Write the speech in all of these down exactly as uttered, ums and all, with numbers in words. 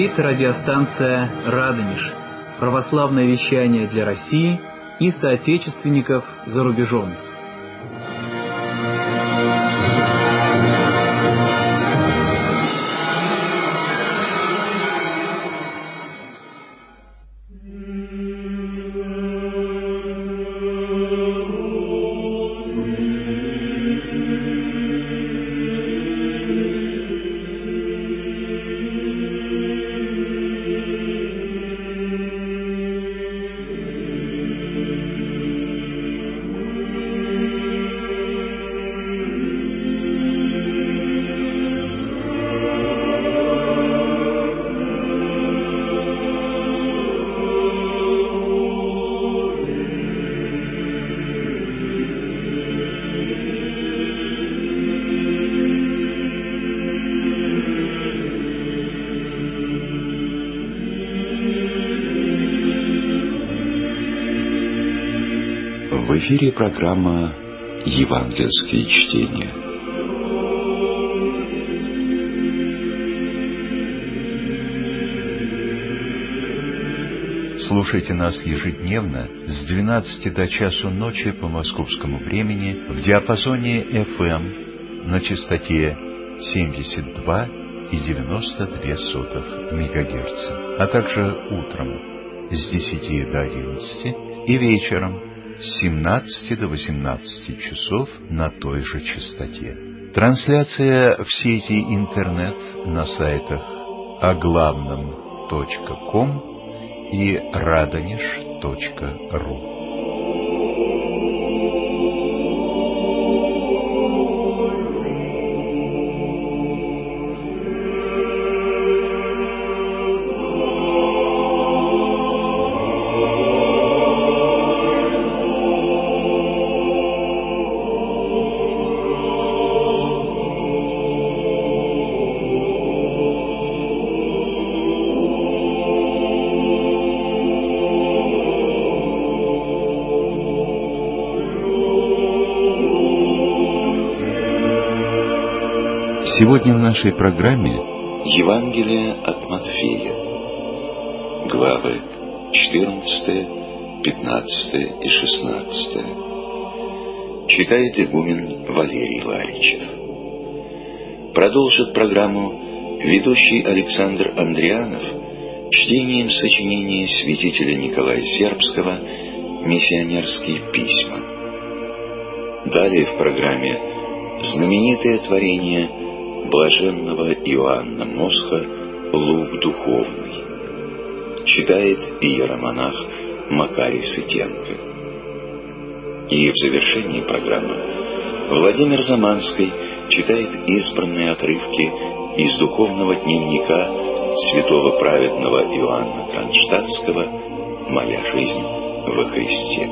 Говорит радиостанция «Радонеж». Православное вещание для России и соотечественников за рубежом. В эфире программа «Евангельские чтения». Слушайте нас ежедневно с двенадцати до часу ночи по московскому времени в диапазоне эф эм на частоте семьдесят два и девяносто две сотых мегагерца, а также утром с десяти до одиннадцати и вечером с семнадцати до восемнадцати часов на той же частоте. Трансляция в сети интернет на сайтах о главном точка ком и радонеж точка ру. Сегодня в нашей программе Евангелие от Матфея, главы четырнадцатая, пятнадцатая и шестнадцатая. Читает игумен Валерий Ларичев. Продолжит программу ведущий Александр Андрианов чтением сочинения святителя Николая Сербского «Миссионерские письма». Далее в программе знаменитое творение блаженного Иоанна Мосха «Лук духовный». Читает иеромонах Макарий Сытенко. И в завершении программы Владимир Заманский читает избранные отрывки из духовного дневника святого праведного Иоанна Кронштадтского «Моя жизнь во Христе».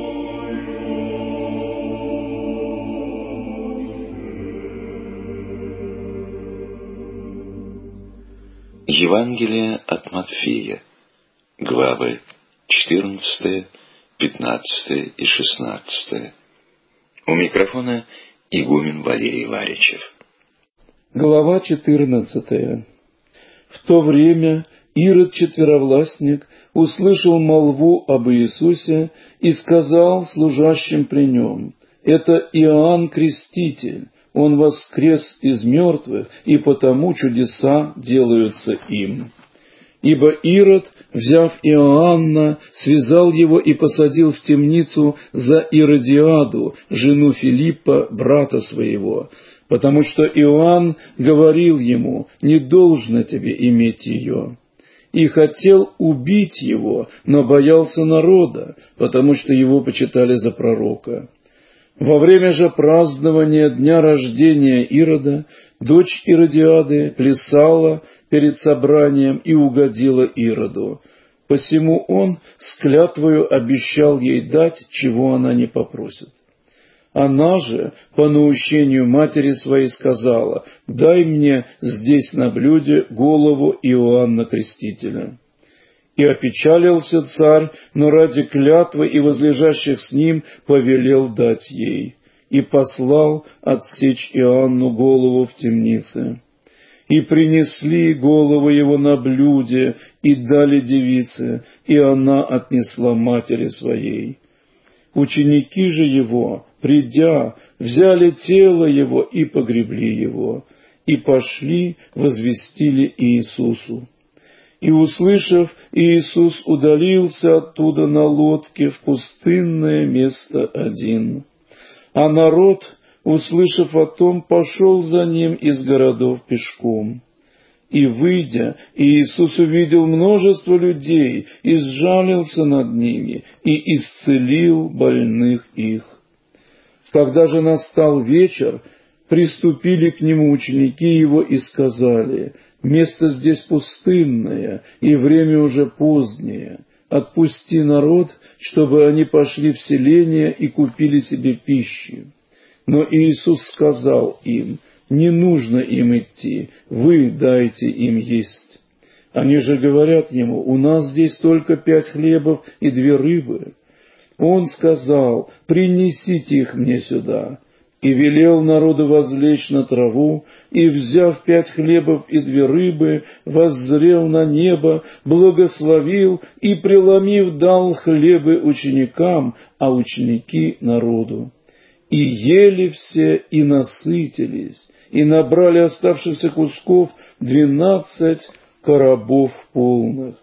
Евангелие от Матфея, главы четырнадцатая, пятнадцатая и шестнадцатая. У микрофона игумен Валерий Ларичев. Глава четырнадцатая. В то время Ирод Четверовластник услышал молву об Иисусе и сказал служащим при нем: «Это Иоанн Креститель, он воскрес из мертвых, и потому чудеса делаются им». Ибо Ирод, взяв Иоанна, связал его и посадил в темницу за Иродиаду, жену Филиппа, брата своего, потому что Иоанн говорил ему: «Не должно тебе иметь ее». И хотел убить его, но боялся народа, потому что его почитали за пророка. Во время же празднования дня рождения Ирода дочь Иродиады плясала перед собранием и угодила Ироду. Посему он с клятвою обещал ей дать, чего она не попросит. Она же, по наущению матери своей, сказала: «Дай мне здесь на блюде голову Иоанна Крестителя». И опечалился царь, но ради клятвы и возлежащих с ним повелел дать ей, и послал отсечь Иоанну голову в темнице. И принесли голову его на блюде, и дали девице, и она отнесла матери своей. Ученики же его, придя, взяли тело его и погребли его, и пошли, возвестили Иисусу. И, услышав, Иисус удалился оттуда на лодке в пустынное место один. А народ, услышав о том, пошел за ним из городов пешком. И, выйдя, Иисус увидел множество людей, и сжалился над ними, и исцелил больных их. Когда же настал вечер, приступили к нему ученики его и сказали: «Место здесь пустынное, и время уже позднее. Отпусти народ, чтобы они пошли в селение и купили себе пищи». Но Иисус сказал им: «Не нужно им идти, вы дайте им есть». Они же говорят ему: «У нас здесь только пять хлебов и две рыбы». Он сказал: «Принесите их мне сюда». И велел народу возлечь на траву, и, взяв пять хлебов и две рыбы, воззрел на небо, благословил и, преломив, дал хлебы ученикам, а ученики народу. И ели все, и насытились, и набрали оставшихся кусков двенадцать коробов полных.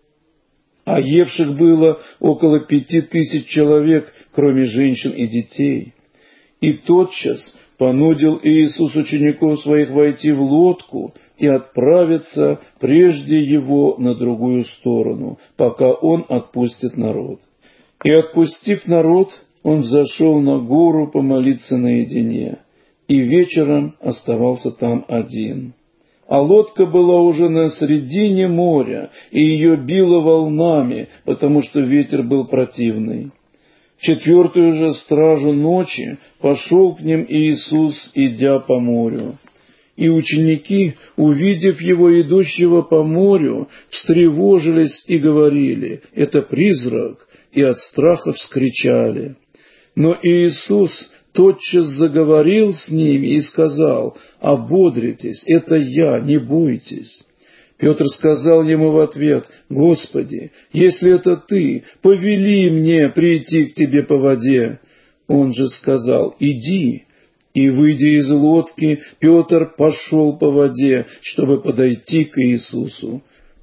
А евших было около пяти тысяч человек, кроме женщин и детей. И тотчас понудил Иисус учеников своих войти в лодку и отправиться прежде его на другую сторону, пока он отпустит народ. И, отпустив народ, он взошел на гору помолиться наедине, и вечером оставался там один. А лодка была уже на середине моря, и ее било волнами, потому что ветер был противный. В четвертую же стражу ночи пошел к ним Иисус, идя по морю. И ученики, увидев его идущего по морю, встревожились и говорили: «Это призрак», и от страха вскричали. Но Иисус тотчас заговорил с ними и сказал: «Ободритесь, это я, не бойтесь». Петр сказал ему в ответ: «Господи, если это ты, повели мне прийти к тебе по воде». Он же сказал: «Иди». И, выйдя из лодки, Петр пошел по воде, чтобы подойти к Иисусу.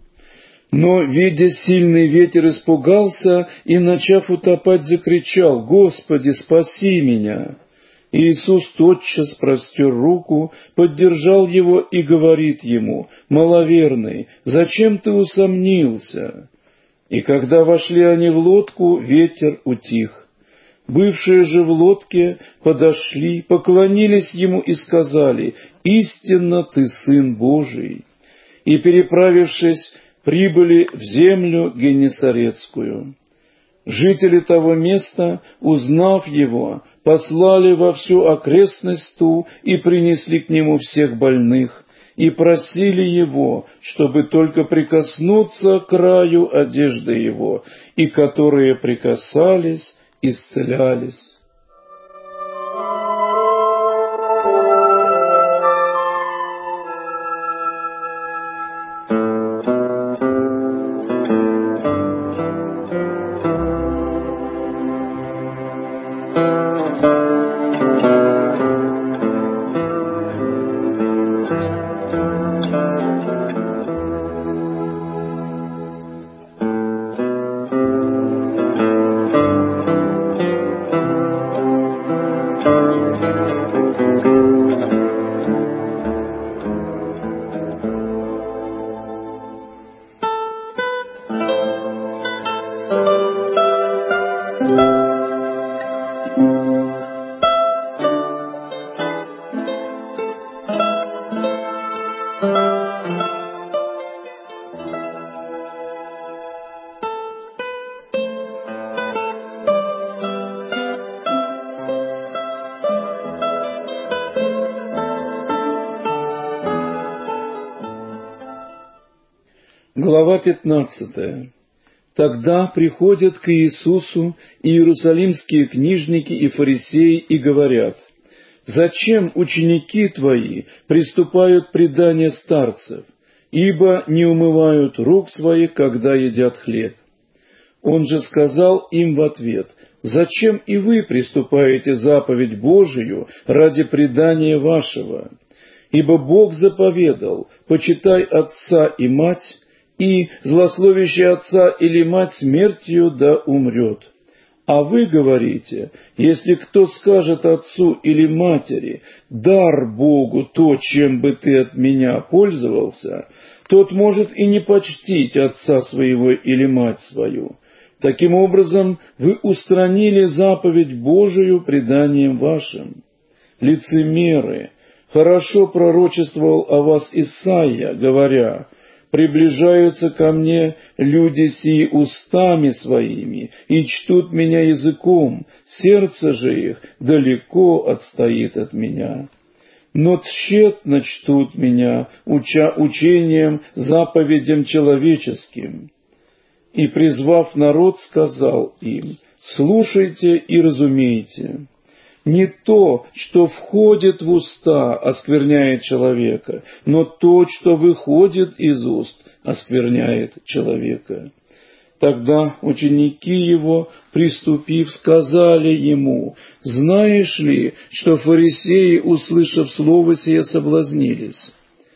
Но, видя сильный ветер, испугался и, начав утопать, закричал: «Господи, спаси меня!» Иисус тотчас простер руку, поддержал его и говорит ему: «Маловерный, зачем ты усомнился?» И когда вошли они в лодку, ветер утих. Бывшие же в лодке подошли, поклонились ему и сказали: «Истинно ты Сын Божий». И, переправившись, прибыли в землю Геннесарецкую. Жители того места, узнав его, послали во всю окрестность ту и принесли к нему всех больных, и просили его, чтобы только прикоснуться к краю одежды его, и которые прикасались, исцелялись. Глава пятнадцатая. Тогда приходят к Иисусу иерусалимские книжники и фарисеи и говорят: Зачем ученики твои приступают к преданию старцев, ибо не умывают рук своих, когда едят хлеб? Он же сказал им в ответ: зачем и вы приступаете заповедь Божию ради предания вашего? Ибо Бог заповедал: почитай отца и мать, и злословящий отца или мать смертью да умрет. А вы говорите: если кто скажет отцу или матери: дар Богу то, чем бы ты от меня пользовался, тот может и не почтить отца своего или мать свою. Таким образом, вы устранили заповедь Божию преданием вашим. Лицемеры! Хорошо пророчествовал о вас Исаия, говоря: приближаются ко мне люди сии устами своими и чтут меня языком, сердце же их далеко отстоит от меня. Но тщетно чтут меня уча учением, заповедям человеческим. И, призвав народ, сказал им: слушайте и разумейте. Не то, что входит в уста, оскверняет человека, но то, что выходит из уст, оскверняет человека. Тогда ученики его, приступив, сказали ему: знаешь ли, что фарисеи, услышав слово сие, соблазнились?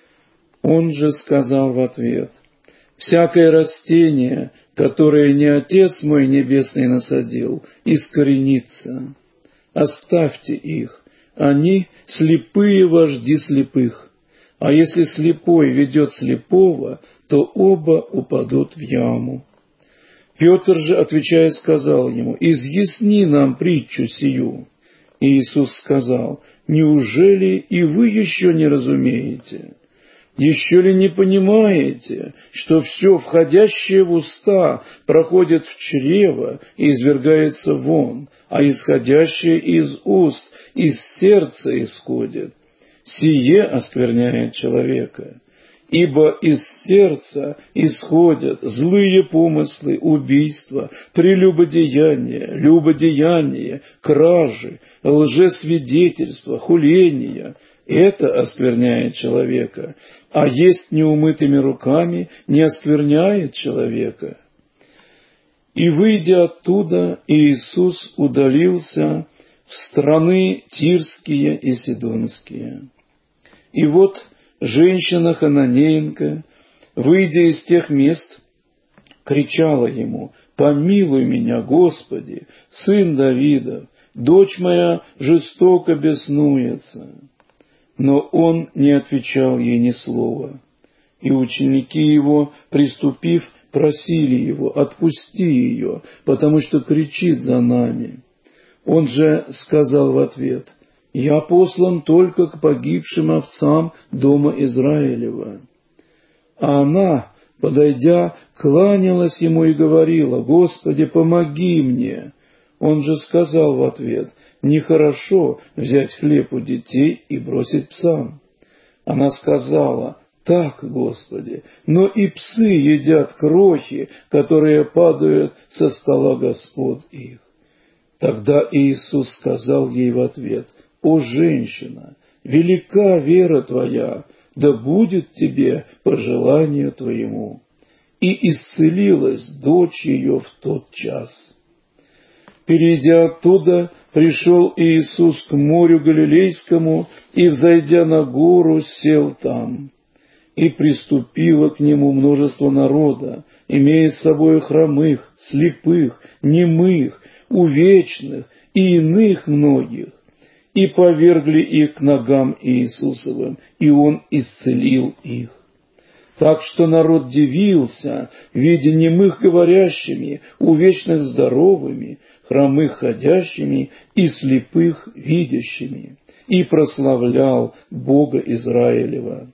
Он же сказал в ответ: всякое растение, которое не Отец мой Небесный насадил, искоренится. Оставьте их, они слепые вожди слепых. А если слепой ведет слепого, то оба упадут в яму. Петр же, отвечая, сказал ему: изъясни нам притчу сию. И Иисус сказал: неужели и вы еще не разумеете? Еще ли не понимаете, что все, входящее в уста, проходит в чрево и извергается вон, а исходящее из уст, из сердца исходит? Сие оскверняет человека. Ибо из сердца исходят злые помыслы, убийства, прелюбодеяния, любодеяния, кражи, лжесвидетельства, хуления. Это оскверняет человека, а есть неумытыми руками не оскверняет человека. И, выйдя оттуда, Иисус удалился в страны Тирские и Сидонские. И вот женщина Хананеенка, выйдя из тех мест, кричала ему: «Помилуй меня, Господи, сын Давидов, дочь моя жестоко беснуется». Но он не отвечал ей ни слова. И ученики его, приступив, просили его: «Отпусти ее, потому что кричит за нами». Он же сказал в ответ: «Я послан только к погибшим овцам дома Израилева». А она, подойдя, кланялась ему и говорила: «Господи, помоги мне». Он же сказал в ответ: «Нехорошо взять хлеб у детей и бросить псам». Она сказала: «Так, Господи, но и псы едят крохи, которые падают со стола господ их». Тогда Иисус сказал ей в ответ: «О, женщина, велика вера твоя, да будет тебе по желанию твоему». И исцелилась дочь ее в тот час. Перейдя оттуда, пришел Иисус к морю Галилейскому и, взойдя на гору, сел там. И приступило к нему множество народа, имея с собой хромых, слепых, немых, увечных и иных многих, и повергли их к ногам Иисусовым, и Он исцелил их. Так что народ дивился, видя немых говорящими, увечных здоровыми, хромых ходящими и слепых видящими, и прославлял Бога Израилева.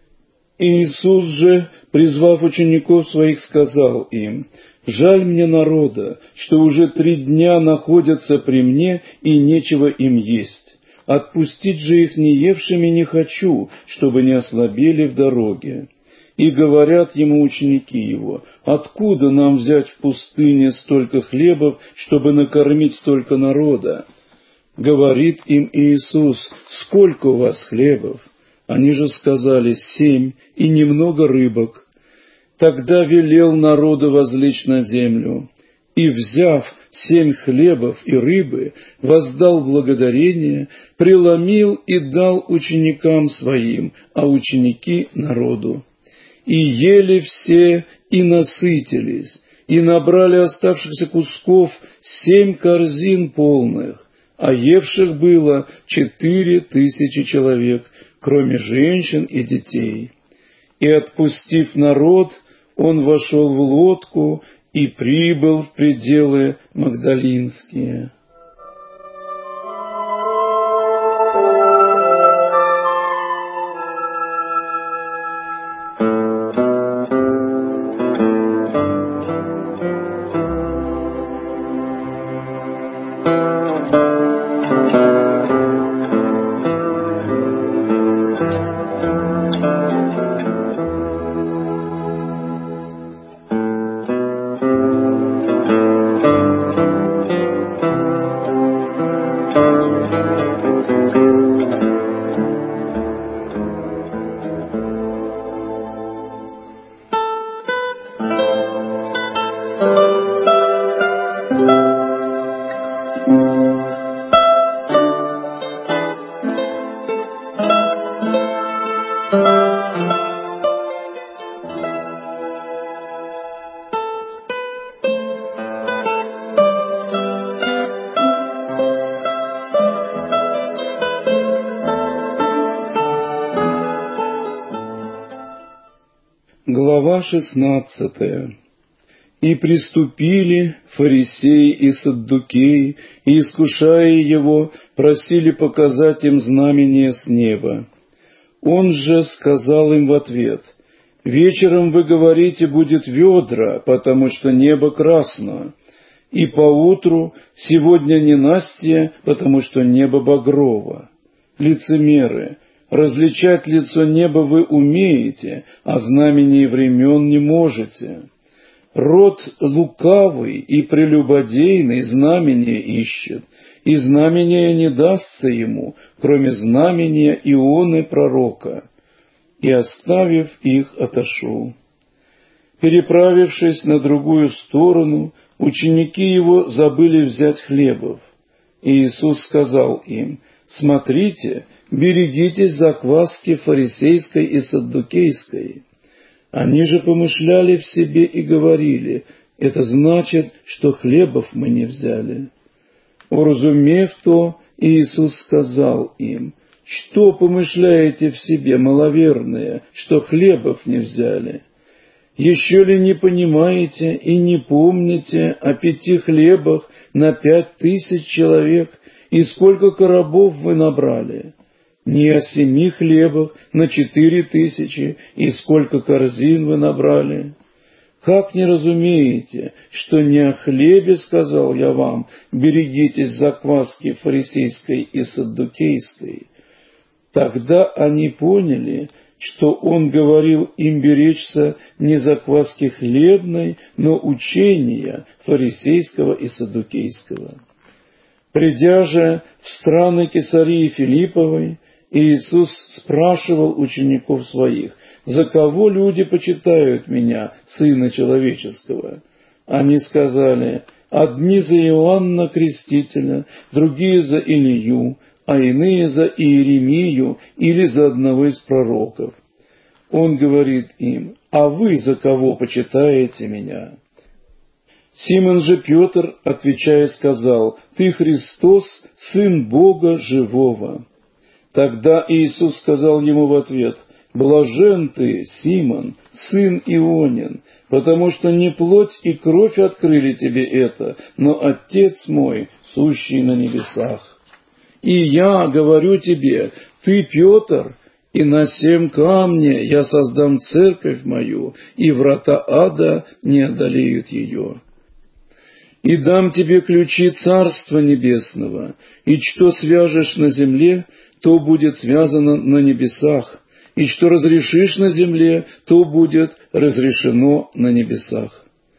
Иисус же, призвав учеников своих, сказал им: «Жаль мне народа, что уже три дня находятся при мне, и нечего им есть. Отпустить же их не евшими не хочу, чтобы не ослабели в дороге». И говорят ему ученики его: «Откуда нам взять в пустыне столько хлебов, чтобы накормить столько народа?» Говорит им Иисус: сколько у вас хлебов? Они же сказали: семь, и немного рыбок. Тогда велел народу возлечь на землю, и, взяв семь хлебов и рыбы, воздал благодарение, преломил и дал ученикам своим, а ученики народу. И ели все, и насытились, и набрали оставшихся кусков семь корзин полных, а евших было четыре тысячи человек, кроме женщин и детей. И, отпустив народ, он вошел в лодку и прибыл в пределы Магдалинские. Глава шестнадцатая. «И приступили фарисеи и саддукеи, и, искушая его, просили показать им знамение с неба. Он же сказал им в ответ: вечером вы говорите, будет ведра, потому что небо красно, и поутру сегодня ненастье, потому что небо багрово. Лицемеры! Различать лицо неба вы умеете, а знамений времен не можете. Род лукавый и прелюбодейный знамения ищет, и знамения не дастся ему, кроме знамения Ионы пророка. И, оставив их, отошел. Переправившись на другую сторону, ученики его забыли взять хлебов. И Иисус сказал им: смотрите, берегитесь закваски фарисейской и саддукейской. Они же помышляли в себе и говорили: это значит, что хлебов мы не взяли. Уразумев то, Иисус сказал им: что помышляете в себе, маловерные, что хлебов не взяли? Еще ли не понимаете и не помните о пяти хлебах на пять тысяч человек, и сколько коробов вы набрали? Не о семи хлебах на четыре тысячи, и сколько корзин вы набрали? Как не разумеете, что не о хлебе сказал я вам: берегитесь закваски фарисейской и саддукейской? Тогда они поняли, что он говорил им беречься не закваски хлебной, но учения фарисейского и саддукейского. Придя же в страны Кесарии Филипповой, Иисус спрашивал учеников своих: «За кого люди почитают меня, Сына Человеческого?» Они сказали: «Одни за Иоанна Крестителя, другие за Илию, а иные за Иеремию или за одного из пророков». Он говорит им: «А вы за кого почитаете меня?» Симон же Петр, отвечая, сказал: «Ты Христос, Сын Бога Живого». Тогда Иисус сказал ему в ответ: «Блажен ты, Симон, сын Ионин, потому что не плоть и кровь открыли тебе это, но Отец мой, сущий на небесах. И я говорю тебе: ты Петр, и на сем камне я создам церковь мою, и врата ада не одолеют ее. И дам тебе ключи Царства Небесного, и что свяжешь на земле, то будет связано на небесах, и что разрешишь на земле, то будет разрешено на небесах».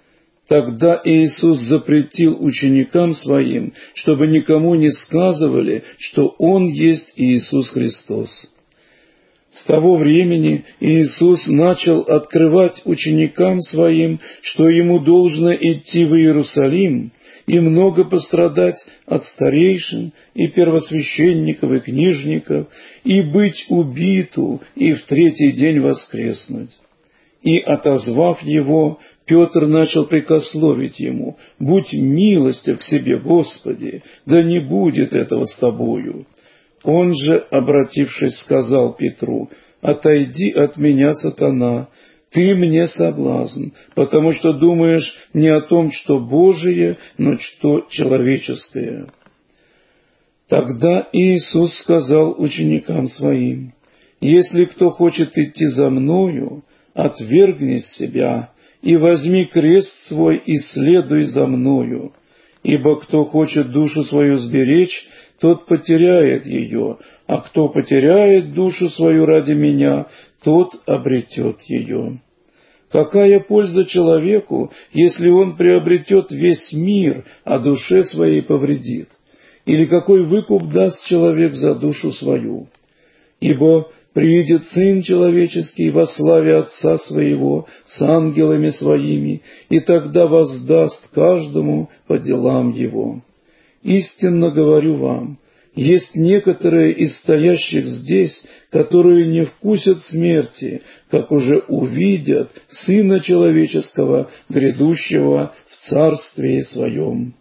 Тогда Иисус запретил ученикам Своим, чтобы никому не сказывали, что Он есть Иисус Христос. С того времени Иисус начал открывать ученикам Своим, что Ему должно идти в Иерусалим и много пострадать от старейшин и первосвященников и книжников, и быть убиту, и в третий день воскреснуть. И, отозвав Его, Петр начал прикословить Ему: «Будь милостив к себе, Господи, да не будет этого с Тобою». Он же, обратившись, сказал Петру: «Отойди от меня, сатана, ты мне соблазн, потому что думаешь не о том, что Божие, но что человеческое». Тогда Иисус сказал ученикам Своим: «Если кто хочет идти за Мною, отвергни себя и возьми крест свой и следуй за Мною. Ибо кто хочет душу свою сберечь, тот потеряет ее, а кто потеряет душу свою ради Меня, тот обретет ее. Какая польза человеку, если он приобретет весь мир, а душе своей повредит? Или какой выкуп даст человек за душу свою? Ибо приидет Сын Человеческий во славе Отца Своего с ангелами Своими, и тогда воздаст каждому по делам его. Истинно говорю вам, есть некоторые из стоящих здесь, которые не вкусят смерти, как уже увидят Сына Человеческого, грядущего в Царстве Своем».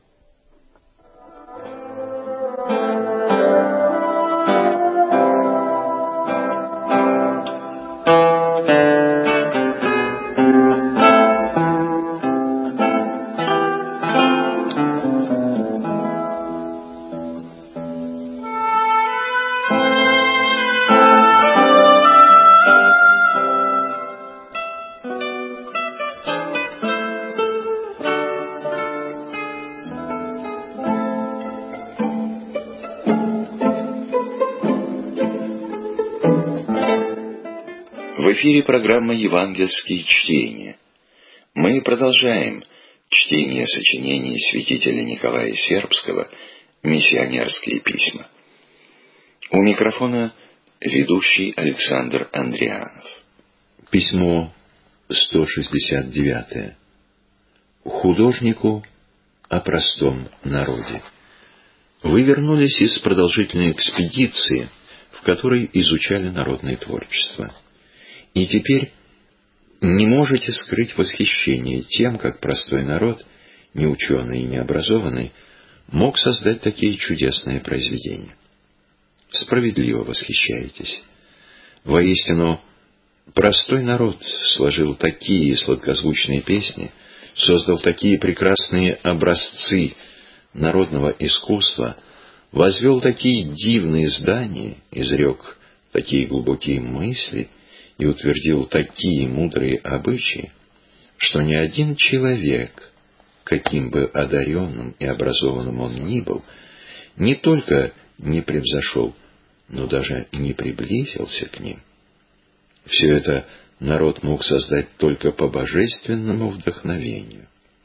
В эфире программа «Евангельские чтения». Мы продолжаем чтение сочинений святителя Николая Сербского «Миссионерские письма». У микрофона ведущий Александр Андрианов. Письмо сто шестьдесят девять. Художнику о простом народе. Вы вернулись из продолжительной экспедиции, в которой изучали народное творчество. И теперь не можете скрыть восхищение тем, как простой народ, не ученый и не образованный, мог создать такие чудесные произведения. Справедливо восхищаетесь. Воистину, простой народ сложил такие сладкозвучные песни, создал такие прекрасные образцы народного искусства, возвел такие дивные здания, изрек такие глубокие мысли и утвердил такие мудрые обычаи, что ни один человек, каким бы одаренным и образованным он ни был, не только не превзошел, но даже не приблизился к ним. Все это народ мог создать только по божественному вдохновению.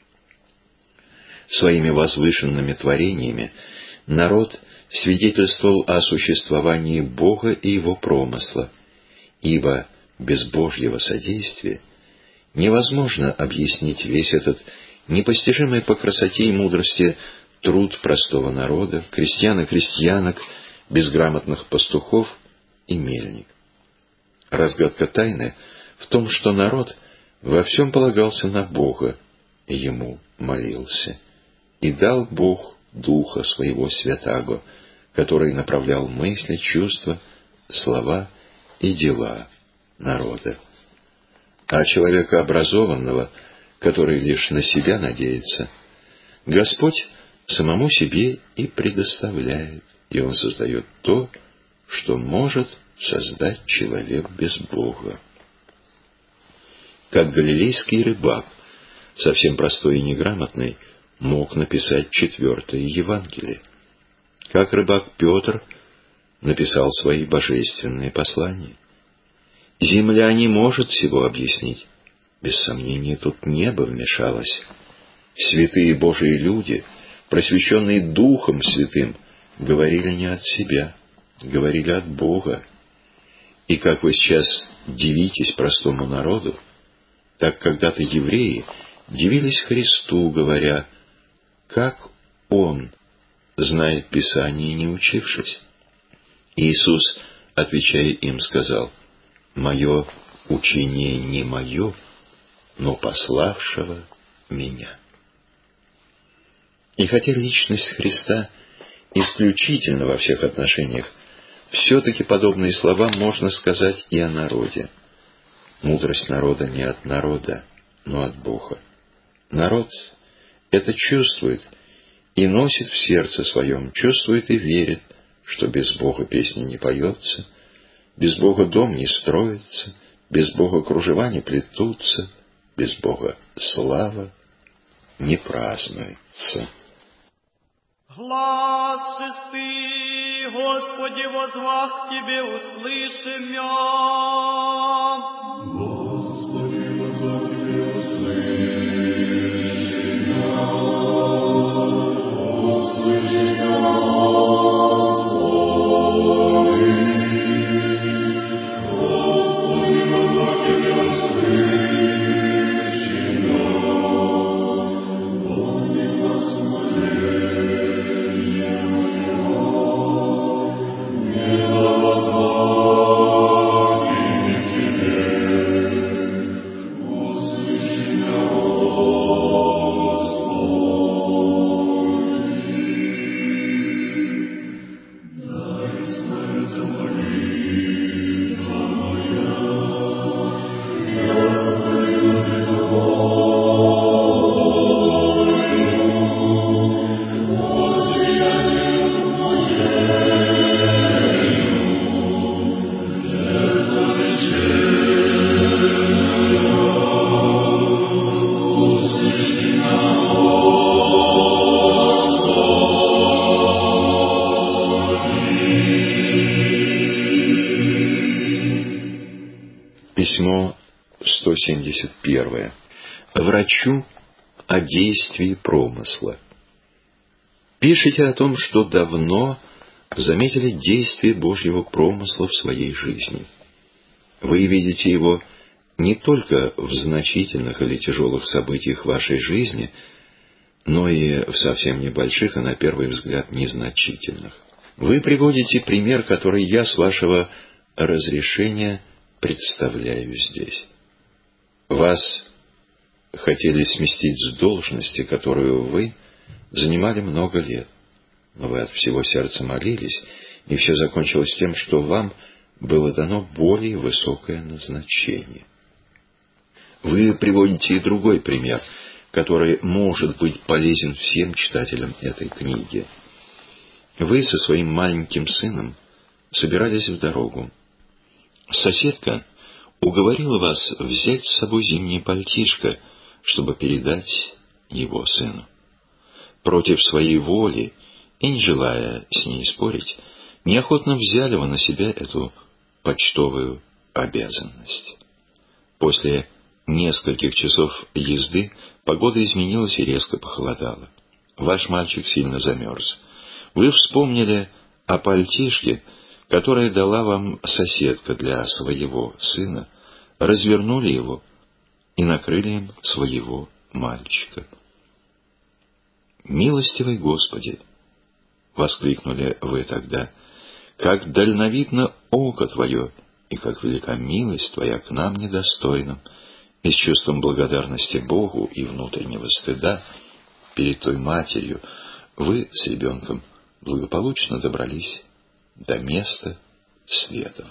Своими возвышенными творениями народ свидетельствовал о существовании Бога и Его промысла, ибо без Божьего содействия невозможно объяснить весь этот непостижимый по красоте и мудрости труд простого народа, крестьян и крестьянок, безграмотных пастухов и мельник. Разгадка тайны в том, что народ во всем полагался на Бога и Ему молился. И дал Бог Духа Своего Святаго, который направлял мысли, чувства, слова и дела народа. А человека образованного, который лишь на себя надеется, Господь самому себе и предоставляет, и Он создает то, что может создать человек без Бога. Как галилейский рыбак, совсем простой и неграмотный, мог написать четвертое Евангелие. Как рыбак Петр написал свои божественные послания. Земля не может всего объяснить. Без сомнения, тут небо вмешалось. Святые Божии люди, просвещенные Духом Святым, говорили не от себя, говорили от Бога. И как вы сейчас дивитесь простому народу, так когда-то евреи дивились Христу, говоря, как Он знает Писание, не учившись. Иисус, отвечая им, сказал: «Мое учение не мое, но пославшего Меня». И хотя личность Христа исключительна во всех отношениях, все-таки подобные слова можно сказать и о народе. Мудрость народа не от народа, но от Бога. Народ это чувствует и носит в сердце своем, чувствует и верит, что без Бога песни не поется, без Бога дом не строится, без Бога кружева не плетутся, без Бога слава не празднуется. Глас чистый, Господи, возвах к Тебе, услыши меня. Господи, возвах к Тебе, услыши меня. Услыши меня, Господи. Господи, возвах к Тебе, услыши меня. Помни глаз моления. Письмо сто семьдесят первое. Врачу о действии промысла. Пишите о том, что давно заметили действие Божьего промысла в своей жизни. Вы видите его не только в значительных или тяжелых событиях вашей жизни, но и в совсем небольших и, на первый взгляд, незначительных. Вы приводите пример, который я, с вашего разрешения, представляю здесь. Вас хотели сместить с должности, которую вы занимали много лет, но вы от всего сердца молились, и все закончилось тем, что вам было дано более высокое назначение. Вы приводите и другой пример, который может быть полезен всем читателям этой книги. Вы со своим маленьким сыном собирались в дорогу. Соседка уговорила вас взять с собой зимнее пальтишко, чтобы передать его сыну. Против своей воли и не желая с ней спорить, неохотно взяли вы на себя эту почтовую обязанность. После нескольких часов езды погода изменилась и резко похолодала. Ваш мальчик сильно замерз. Вы вспомнили о пальтишке, которое дала вам соседка для своего сына, развернули его и накрыли им своего мальчика. «Милостивый Господи!» — воскликнули вы тогда. «Как дальновидно око Твое, и как велика милость Твоя к нам недостойным!» И с чувством благодарности Богу и внутреннего стыда перед той матерью вы с ребенком благополучно добрались до места следования.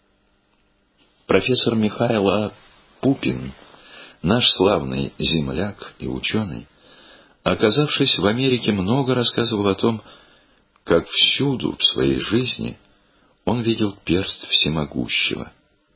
Профессор Михаил А. Пупин, наш славный земляк и ученый, оказавшись в Америке, много рассказывал о том, как всюду в своей жизни он видел перст всемогущего.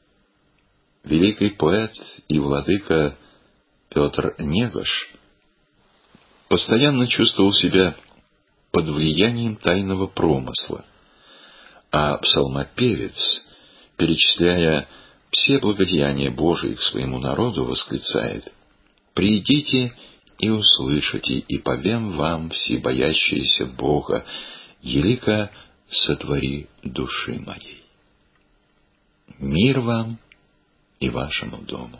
Великий поэт и владыка Петр Негош постоянно чувствовал себя под влиянием тайного промысла, а псалмопевец, перечисляя все благодеяния Божии к своему народу, восклицает: «Придите и услышите, и повем вам, всебоящиеся Бога, елико сотвори души моей. Мир вам и вашему дому.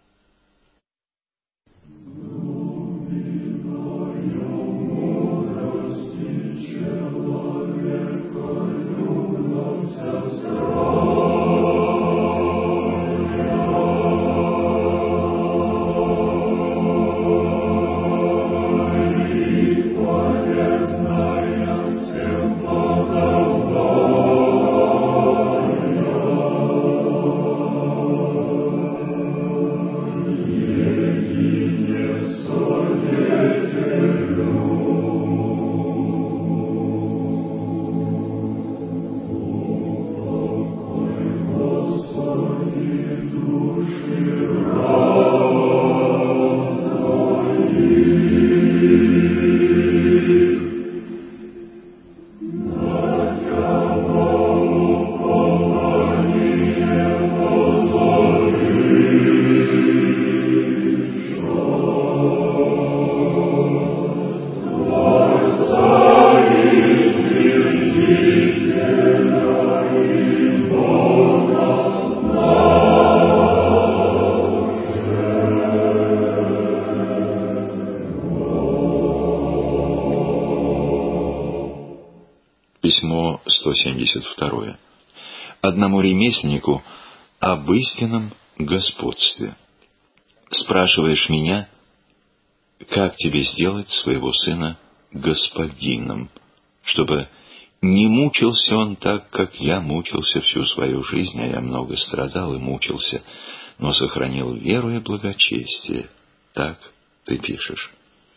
Письмо сто семьдесят два. Одному ремесленнику об истинном господстве. Спрашиваешь меня, как тебе сделать своего сына господином, чтобы не мучился он так, как я мучился всю свою жизнь, а я много страдал и мучился, но сохранил веру и благочестие. Так ты пишешь.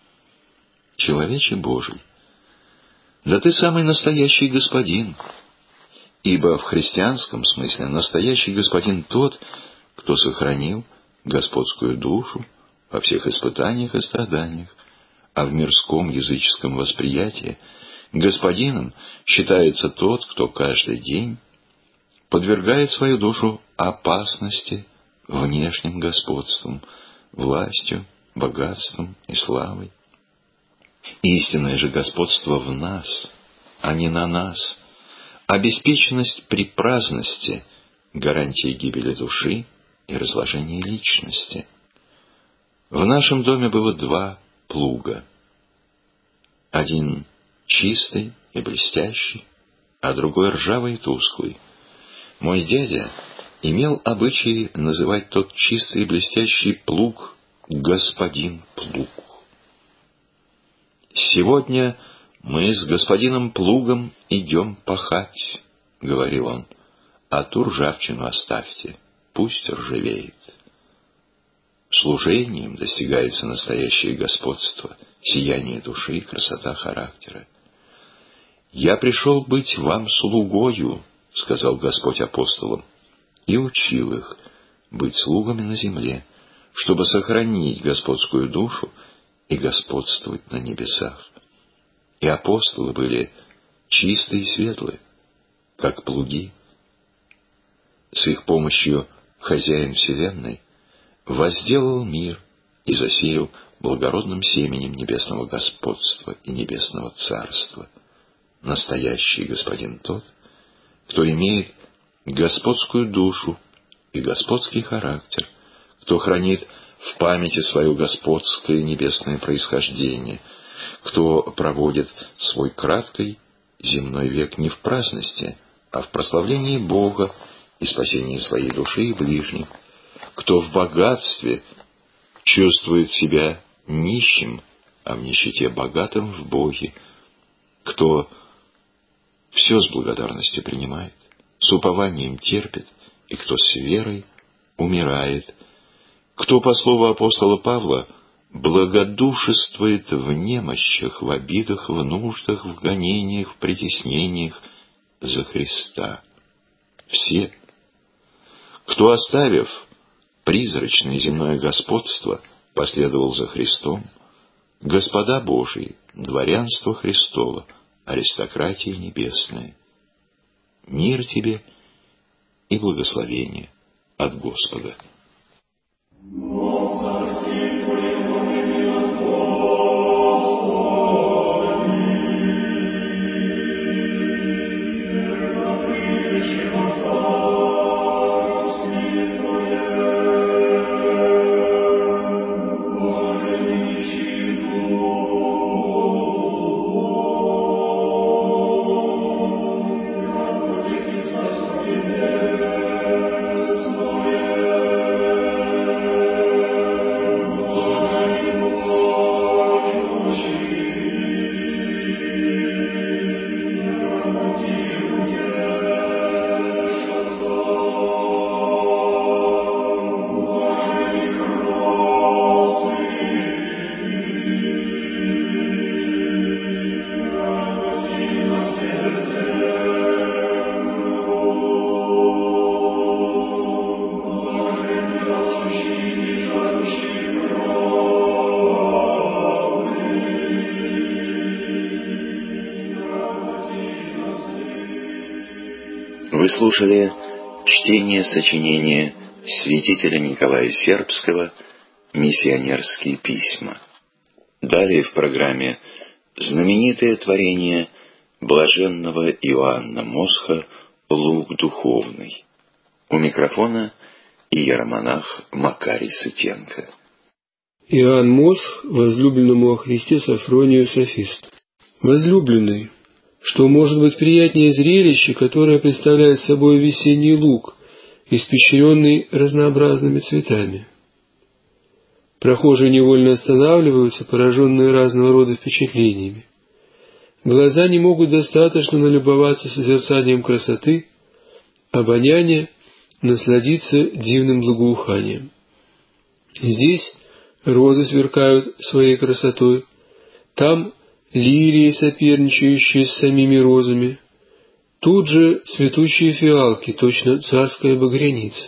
Человече Божий, да ты самый настоящий господин, ибо в христианском смысле настоящий господин тот, кто сохранил господскую душу во всех испытаниях и страданиях, а в мирском языческом восприятии господином считается тот, кто каждый день подвергает свою душу опасности внешним господством, властью, богатством и славой. Истинное же господство в нас, а не на нас, обеспеченность при праздности, гарантия гибели души и разложения личности. В нашем доме было два плуга. Один чистый и блестящий, а другой ржавый и тусклый. Мой дядя имел обычай называть тот чистый и блестящий плуг господин плуг. «Сегодня мы с господином плугом идем пахать», — говорил он, — «а ту ржавчину оставьте, пусть ржавеет». Служением достигается настоящее господство, сияние души и красота характера. «Я пришел быть вам слугою», — сказал Господь апостолам, и учил их быть слугами на земле, чтобы сохранить господскую душу и господствовать на небесах. И апостолы были чистые и светлые, как плуги. С их помощью хозяин вселенной возделал мир и засеял благородным семенем небесного господства и небесного царства. Настоящий господин тот, кто имеет господскую душу и господский характер, кто хранит в памяти свое господское небесное происхождение, кто проводит свой краткий земной век не в праздности, а в прославлении Бога и спасении своей души и ближних, кто в богатстве чувствует себя нищим, а в нищете богатым в Боге, кто все с благодарностью принимает, с упованием терпит, и кто с верой умирает, кто, по слову апостола Павла, благодушествует в немощах, в обидах, в нуждах, в гонениях, в притеснениях за Христа. Все, кто, оставив призрачное земное господство, последовал за Христом, господа Божии, дворянство Христово, аристократия небесная. Мир тебе и благословение от Господа. О, царствие Твое, во время Твое, Вы слушали чтение сочинения святителя Николая Сербского «Миссионерские письма». Далее в программе знаменитое творение блаженного Иоанна Мосха «Лук духовный». У микрофона иеромонах Макарий Сытенко. Иоанн Мосх возлюбленному о Христе Софронию Софисту. Возлюбленный, что может быть приятнее зрелище, которое представляет собой весенний луг, испещренный разнообразными цветами? Прохожие невольно останавливаются, пораженные разного рода впечатлениями. Глаза не могут достаточно налюбоваться созерцанием красоты, обоняние насладиться дивным благоуханием. Здесь розы сверкают своей красотой, там лилии, соперничающие с самими розами, тут же цветущие фиалки, точно царская багряница.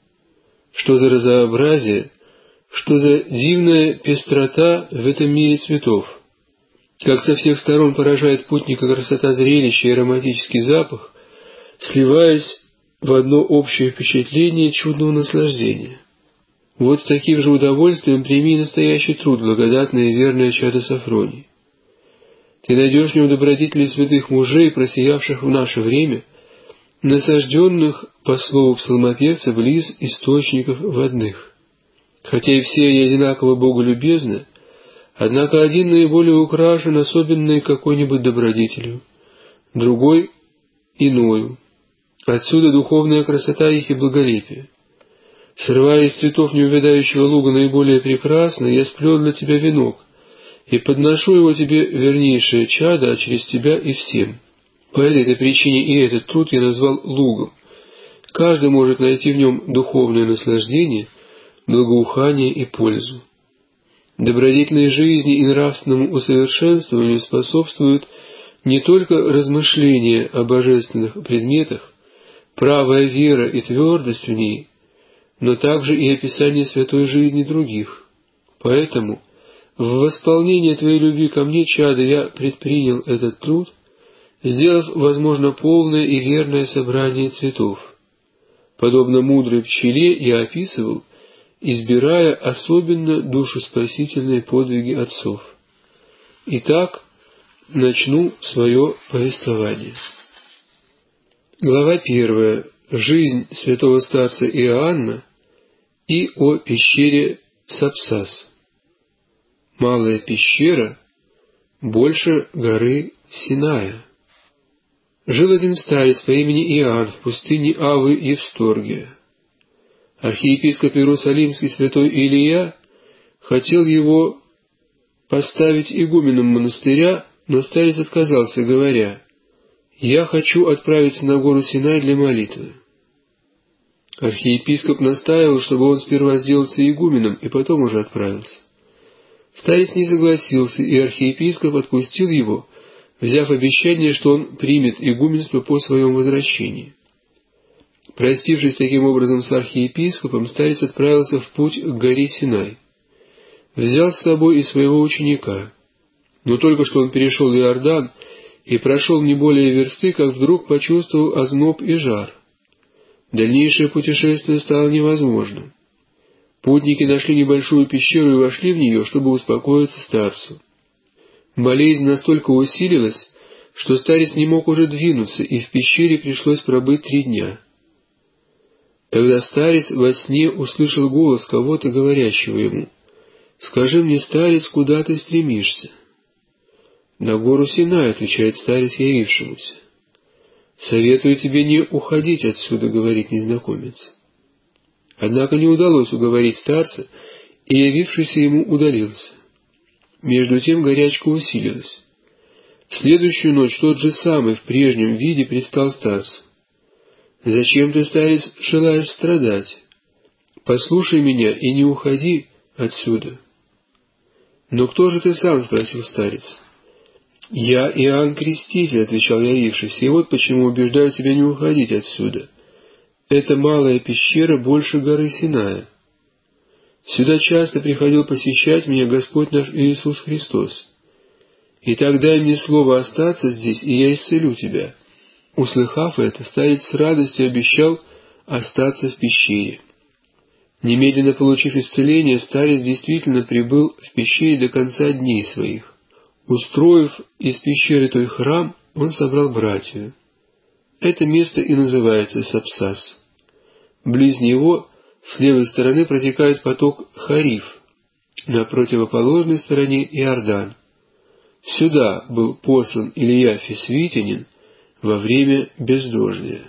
Что за разнообразие, что за дивная пестрота в этом мире цветов! Как со всех сторон поражает путника красота зрелища и ароматический запах, сливаясь в одно общее впечатление чудного наслаждения. Вот с таким же удовольствием прими настоящий труд, благодатное и верное чадо Софронии. Ты найдешь в нем добродетели святых мужей, просиявших в наше время, насажденных, по слову псалмопевца, близ источников водных. Хотя и все они одинаково боголюбезны, однако один наиболее украшен особенной какой-нибудь добродетелью, другой — иною. Отсюда духовная красота их и благолепие. Срывая из цветов неувядающего луга наиболее прекрасное, я сплел для тебя венок, и подношу его тебе, вернейшее чадо, а через тебя и всем. По этой причине и этот труд я назвал лугом. Каждый может найти в нем духовное наслаждение, благоухание и пользу. Добродетельной жизни и нравственному усовершенствованию способствуют не только размышления о божественных предметах, правая вера и твердость в ней, но также и описание святой жизни других. Поэтому в восполнение твоей любви ко мне, чадо, я предпринял этот труд, сделав, возможно, полное и верное собрание цветов. Подобно мудрой пчеле я описывал, избирая особенно душеспасительные подвиги отцов. Итак, начну свое повествование. Глава первая. Жизнь святого старца Иоанна и о пещере Сапсас. Малая пещера больше горы Синая. Жил один старец по имени Иоанн в пустыне Авы Евсторгия. Архиепископ Иерусалимский святой Илия хотел его поставить игуменом монастыря, но старец отказался, говоря: «Я хочу отправиться на гору Синай для молитвы». Архиепископ настаивал, чтобы он сперва сделался игуменом и потом уже отправился. Старец не согласился, и архиепископ отпустил его, взяв обещание, что он примет игуменство по своем возвращении. Простившись таким образом с архиепископом, старец отправился в путь к горе Синай. Взял с собой и своего ученика. Но только что он перешел Иордан и прошел не более версты, как вдруг почувствовал озноб и жар. Дальнейшее путешествие стало невозможным. Путники нашли небольшую пещеру и вошли в нее, чтобы успокоиться старцу. Болезнь настолько усилилась, что старец не мог уже двинуться, и в пещере пришлось пробыть три дня. Тогда старец во сне услышал голос кого-то, говорящего ему: «Скажи мне, старец, куда ты стремишься?» «На гору Синай», — отвечает старец явившемуся. «Советую тебе не уходить отсюда», — говорит незнакомец. Однако не удалось уговорить старца, и явившийся ему удалился. Между тем горячка усилилась. В следующую ночь тот же самый в прежнем виде предстал старцу. «Зачем ты, старец, желаешь страдать? Послушай меня и не уходи отсюда». «Но кто же ты сам?» — спросил старец. «Я Иоанн Креститель», — отвечал явившийся, — «и вот почему убеждаю тебя не уходить отсюда. Эта малая пещера больше горы Синая. Сюда часто приходил посещать меня Господь наш Иисус Христос. Итак, дай мне слово остаться здесь, и я исцелю тебя». Услыхав это, старец с радостью обещал остаться в пещере. Немедленно получив исцеление, старец действительно прибыл в пещере до конца дней своих. Устроив из пещеры той храм, он собрал братью. Это место и называется Сапсас. Близ него с левой стороны протекает поток Хариф, на противоположной стороне Иордан. Сюда был послан Илья Фисвитянин во время бездождия.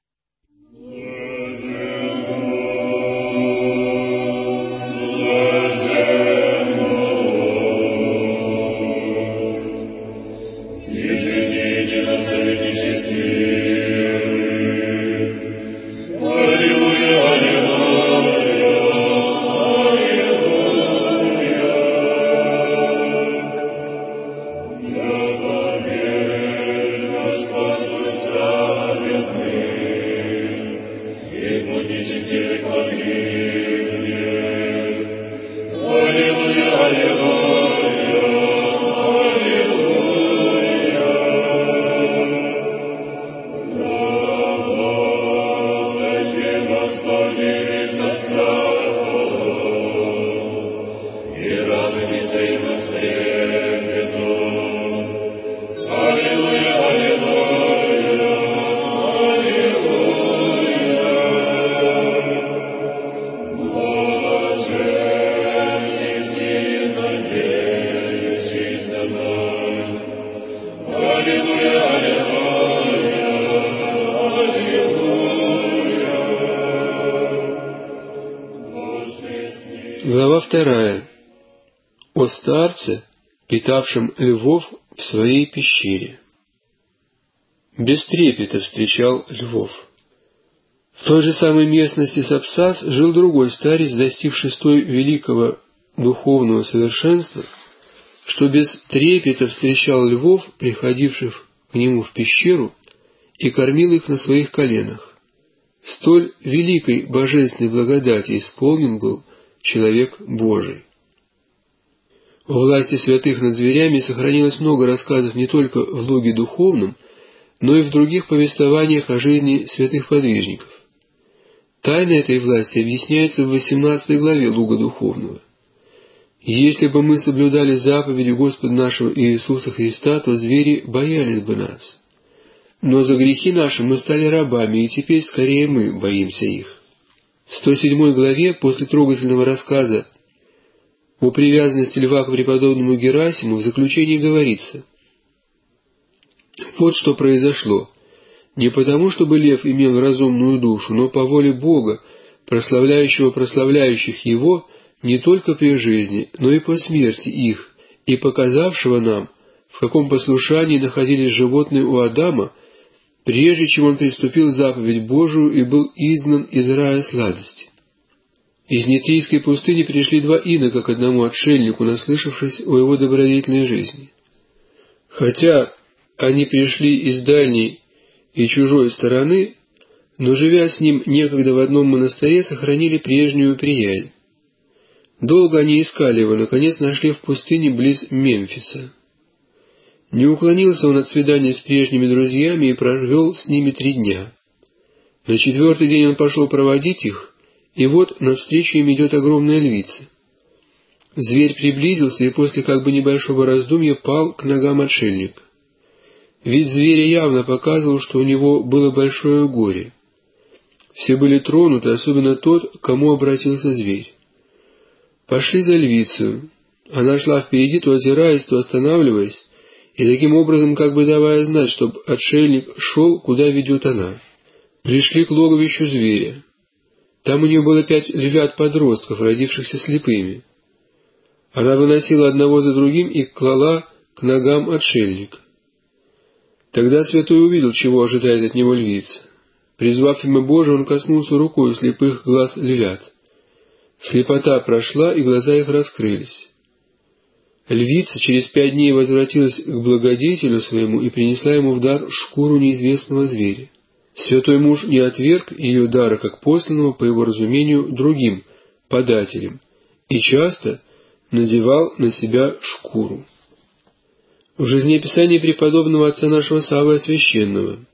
Глава вторая. О старце, питавшем львов в своей пещере. Без трепета встречал львов. В той же самой местности Сапсас жил другой старец, достигший столь великого духовного совершенства, что без трепета встречал львов, приходивших к нему в пещеру, и кормил их на своих коленах. Столь великой божественной благодати исполнен был человек Божий. О власти святых над зверями сохранилось много рассказов не только в Луге духовном, но и в других повествованиях о жизни святых подвижников. Тайна этой власти объясняется в восемнадцатой главе Луга духовного. «Если бы мы соблюдали заповеди Господа нашего Иисуса Христа, то звери боялись бы нас. Но за грехи наши мы стали рабами, и теперь скорее мы боимся их». В сто седьмой главе, после трогательного рассказа о привязанности льва к преподобному Герасиму, в заключении говорится: «Вот что произошло. Не потому, чтобы лев имел разумную душу, но по воле Бога, прославляющего прославляющих его не только при жизни, но и по смерти их, и показавшего нам, в каком послушании находились животные у Адама, прежде чем он приступил заповедь Божию и был изгнан из рая сладости. Из Нитрийской пустыни пришли два инока к одному отшельнику, наслышавшись о его добродетельной жизни. Хотя они пришли из дальней и чужой стороны, но, живя с ним некогда в одном монастыре, сохранили прежнюю приязнь. Долго они искали его, наконец нашли в пустыне близ Мемфиса. Не уклонился он от свидания с прежними друзьями и провел с ними три дня. На четвертый день он пошел проводить их, и вот навстречу им идет огромная львица. Зверь приблизился и после как бы небольшого раздумья пал к ногам отшельника. Вид зверя явно показывал, что у него было большое горе. Все были тронуты, особенно тот, к кому обратился зверь. Пошли за львицей. Она шла впереди, то озираясь, то останавливаясь, и таким образом как бы давая знать, чтобы отшельник шел, куда ведет она. Пришли к логовищу зверя. Там у нее было пять львят-подростков, родившихся слепыми. Она выносила одного за другим и клала к ногам отшельника. Тогда святой увидел, чего ожидает от него львица. Призвав имя Божие, он коснулся рукой слепых глаз львят. Слепота прошла, и глаза их раскрылись. Львица через пять дней возвратилась к благодетелю своему и принесла ему в дар шкуру неизвестного зверя. Святой муж не отверг ее дара как посланного, по его разумению, другим подателям, и часто надевал на себя шкуру. В жизнеописании преподобного отца нашего Саввы Священного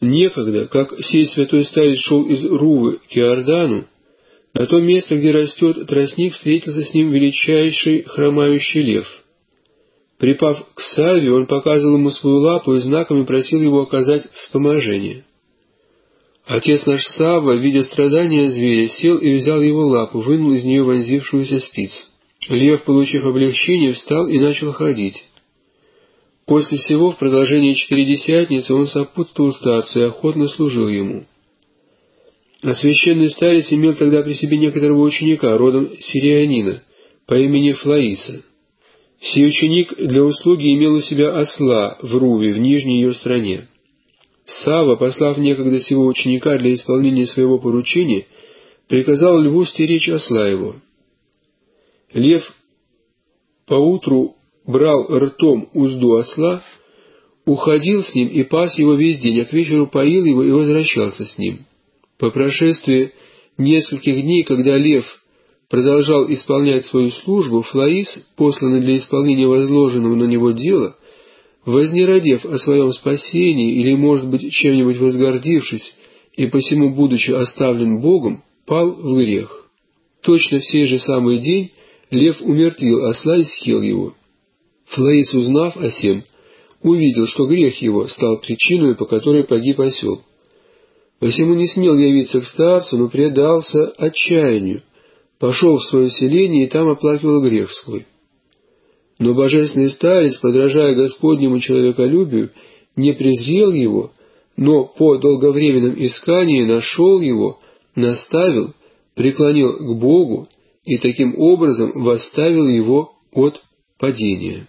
Некогда, как сей святой старец шел из Рувы к Иордану, на то место, где растет тростник, встретился с ним величайший хромающий лев. Припав к Савве, он показывал ему свою лапу и знаками просил его оказать вспоможение. Отец наш Савва, видя страдания зверя, сел и взял его лапу, вынул из нее вонзившуюся спицу. Лев, получив облегчение, встал и начал ходить. После сего, в продолжении четыредесятницы, он сопутствовал старцу и охотно служил ему. А священный старец имел тогда при себе некоторого ученика, родом сирианина, по имени Флоиса. Сей ученик для услуги имел у себя осла в Руве, в нижней ее стране. Савва, послав некогда сего ученика для исполнения своего поручения, приказал льву стеречь осла его. Лев поутру брал ртом узду осла, уходил с ним и пас его весь день, а к вечеру поил его и возвращался с ним. По прошествии нескольких дней, когда лев продолжал исполнять свою службу, Флоис, посланный для исполнения возложенного на него дела, вознеродев о своем спасении или, может быть, чем-нибудь возгордившись, и посему, будучи оставлен Богом, пал в грех. Точно в сей же самый день лев умертвил осла и съел его. Флоис, узнав о сем, увидел, что грех его стал причиной, по которой погиб осел. Посему не смел явиться к старцу, но предался отчаянию, пошел в свое селение и там оплакивал грех свой. Но божественный старец, подражая Господнему человеколюбию, не презрел его, но по долговременном искании нашел его, наставил, преклонил к Богу и таким образом восставил его от падения.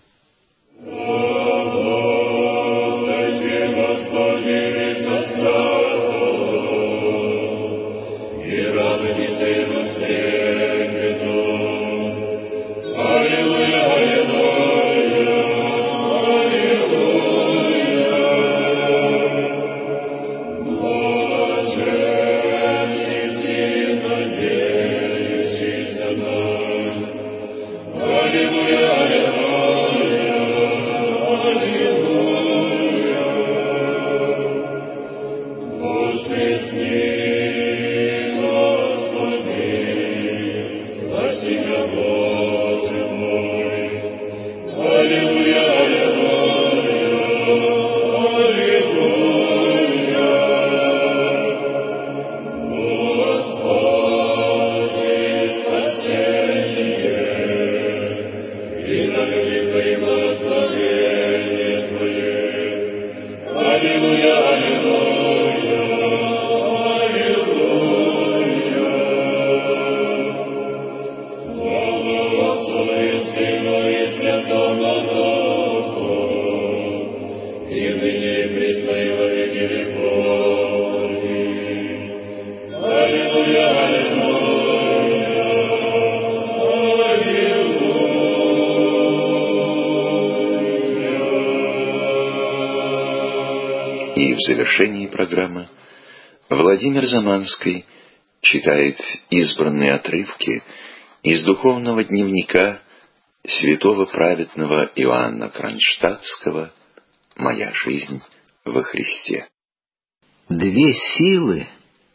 И в завершении программы Владимир Заманский читает избранные отрывки из духовного дневника святого праведного Иоанна Кронштадтского «Моя жизнь во Христе». Две силы,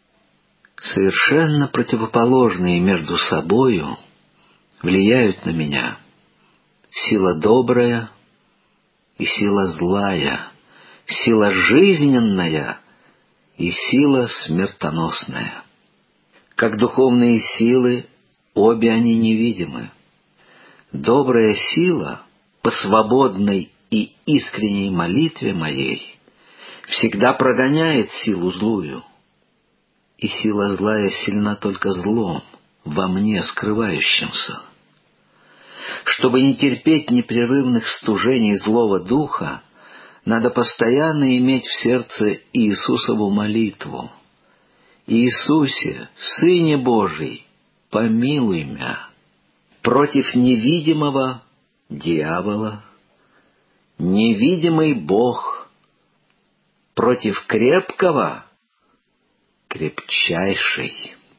совершенно противоположные между собою, влияют на меня. Сила добрая и сила злая, сила жизненная и сила смертоносная. Как духовные силы, обе они невидимы. Добрая сила по свободной и искренней молитве моей всегда прогоняет силу злую, и сила злая сильна только злом, во мне скрывающимся. Чтобы не терпеть непрерывных стужений злого духа, надо постоянно иметь в сердце Иисусову молитву. «Иисусе, Сыне Божий, помилуй мя». Против невидимого дьявола невидимый Бог, против крепкого крепчайший.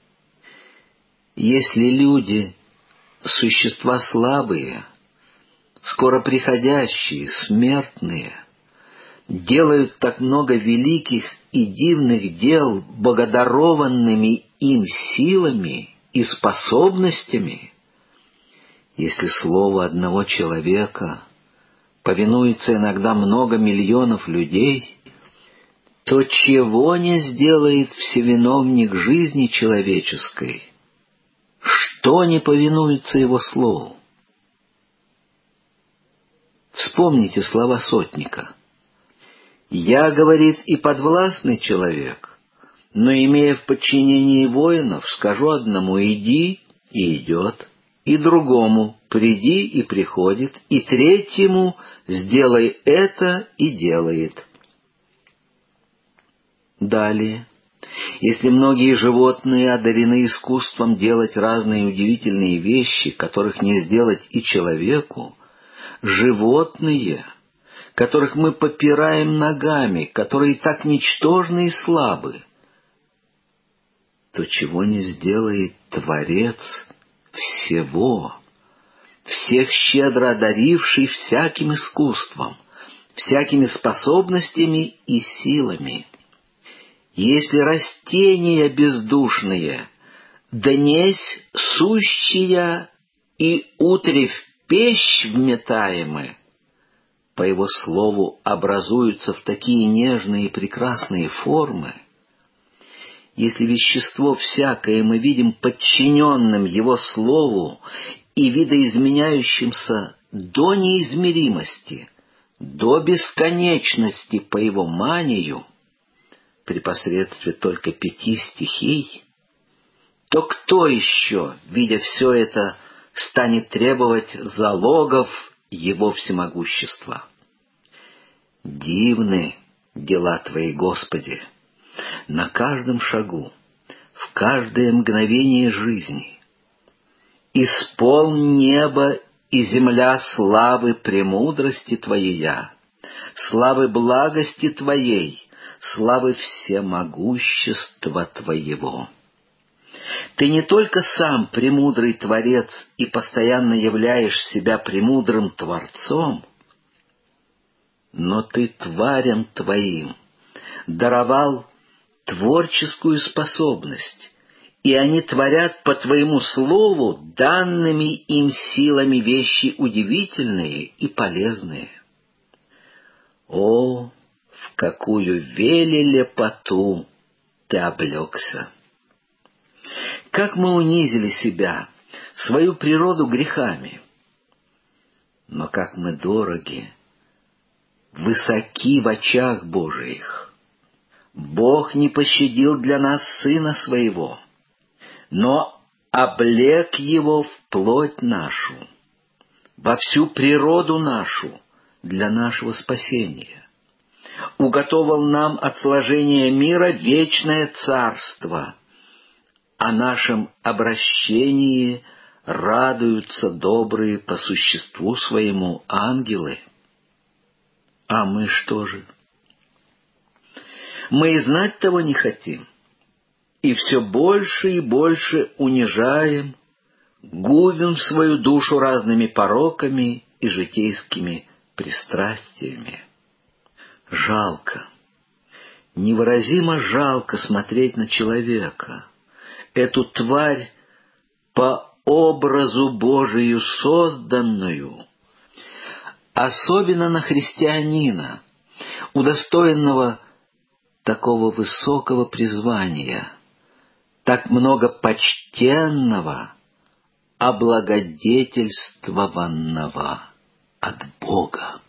Если люди — существа слабые, скоро приходящие, смертные, делают так много великих и дивных дел богодарованными им силами и способностями, если слову одного человека повинуется иногда много миллионов людей, то чего не сделает всевиновник жизни человеческой, что не повинуется его слову? Вспомните слова сотника. «Я, — говорит, — и подвластный человек, но, имея в подчинении воинов, скажу одному: иди, и идет, и другому: приди, и приходит, и третьему: сделай это, и делает». Далее. Если многие животные одарены искусством делать разные удивительные вещи, которых не сделать и человеку, животные, которых мы попираем ногами, которые так ничтожны и слабы, то чего не сделает Творец всего, всех щедро одаривший всяким искусством, всякими способностями и силами? Если растения бездушные, днесь сущие и утрев пещь вметаемы, по его слову образуются в такие нежные и прекрасные формы, если вещество всякое мы видим подчиненным его слову и видоизменяющимся до неизмеримости, до бесконечности по его манию, при посредстве только пяти стихий, то кто еще, видя все это, станет требовать залогов его всемогущества? Дивны дела Твои, Господи, на каждом шагу, в каждое мгновение жизни. Исполн небо и земля славы премудрости Твоей, славы благости Твоей, славы всемогущества Твоего. Ты не только сам премудрый Творец и постоянно являешь себя премудрым Творцом, но Ты тварям Твоим даровал творческую способность, и они творят по Твоему слову данными им силами вещи удивительные и полезные. О, в какую велелепоту Ты облегся! Как мы унизили себя, свою природу грехами! Но как мы дороги, высоки в очах Божиих! Бог не пощадил для нас Сына Своего, но облек Его в плоть нашу, во всю природу нашу для нашего спасения. Уготовал нам от сложения мира вечное царство. О нашем обращении радуются добрые по существу своему ангелы. А мы что же? Мы и знать того не хотим, и все больше и больше унижаем, губим свою душу разными пороками и житейскими пристрастиями. Жалко, невыразимо жалко смотреть на человека, эту тварь по образу Божию созданную, особенно на христианина, удостоенного такого высокого призвания, так много почтенного, облагодетельствованного от Бога.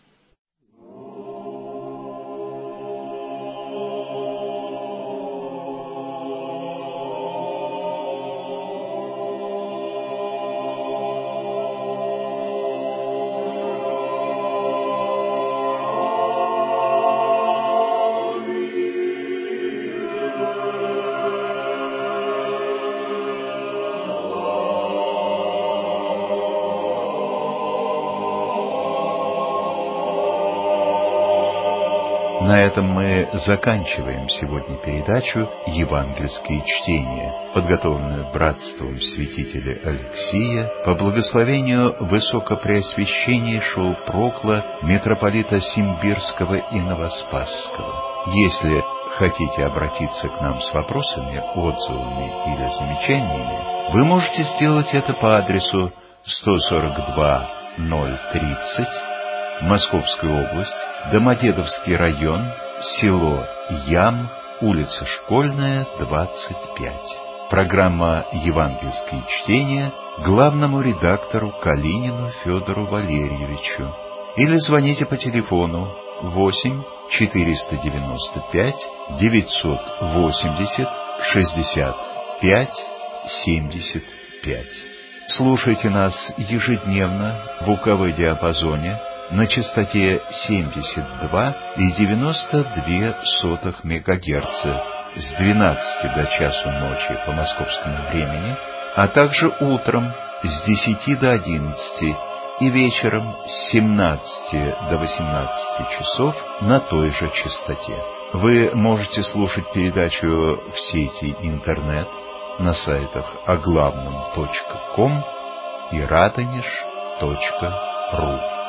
На этом мы заканчиваем сегодня передачу «Евангельские чтения», подготовленную братством святителя Алексия по благословению высокопреосвященнейшего прокла митрополита Симбирского и Новоспасского. Если хотите обратиться к нам с вопросами, отзывами или замечаниями, вы можете сделать это по адресу сто сорок два ноль тридцать, Московская область, Домодедовский район, село Ям, улица Школьная, двадцать пять. Программа «Евангельские чтения» главному редактору Калинину Федору Валерьевичу. Или звоните по телефону восемь четыреста девяносто пять девятьсот восемьдесят шестьдесят пять семьдесят пять. Слушайте нас ежедневно в УКВ диапазоне на частоте семьдесят два и девяносто две сотых мегагерца с двенадцати до часу ночи по московскому времени, а также утром с десяти до одиннадцати и вечером с семнадцати до восемнадцати часов на той же частоте. Вы можете слушать передачу в сети интернет на сайтах оглавном точка ком и радонеж точка ру.